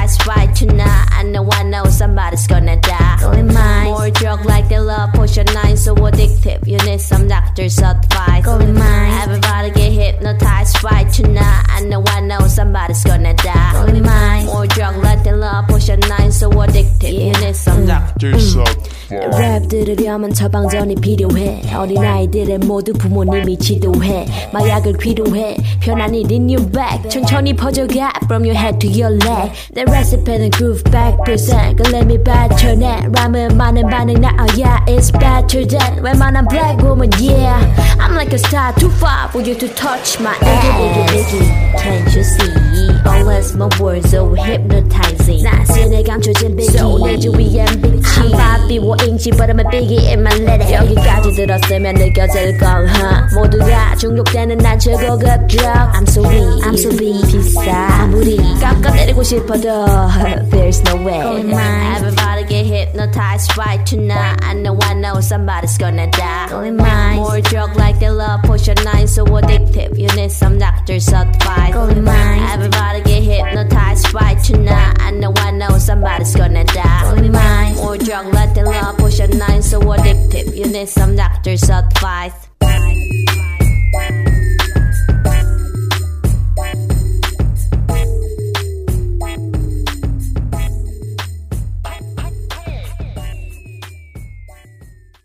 hypnotized right tonight. I know somebody's gonna die. Going mine. More drug like they love potion 9, so addictive. You need some doctor's advice. Going mine. Everybody get hypnotized right tonight. I know somebody's gonna die. Going mine. More drug like they love potion 9, so addictive. You need some doctor's advice. 랩 들으려면 처방전이 필요해. 어린아이들은 모두 부모님이 지도해. 마약을 필요해. 편안히 in your back. 천천히 퍼져가 from your head to your leg. 내 레시피는 groove back percent. let me 뱉어내. 람은 많은 반응 나야. It's better than 웬만한 black woman. Yeah, I'm like a star too far for you to touch my ass. Biggie, can't you see? Always my words so hypnotizing. 나스에 감춰진 biggie. So 내 주위엔 bitchy. 한 비워인지 but I'm a biggie in my lady. 여기까지 들었으면 느껴질 걸 모두가 중독되는 난 최고급 drug. I'm so weak, I'm so weak. 비싸 아무리 깎아내리고 싶어도 there's no way. Everybody get hypnotized right tonight. I know somebody's gonna die. Going mine. More drug like they love potion 9, so addictive. You need some doctor's advice. Going mine. Everybody get hypnotized right tonight. I know somebody's gonna die. Going mine. More drug like they love potion 9, so addictive. You need some doctor's advice.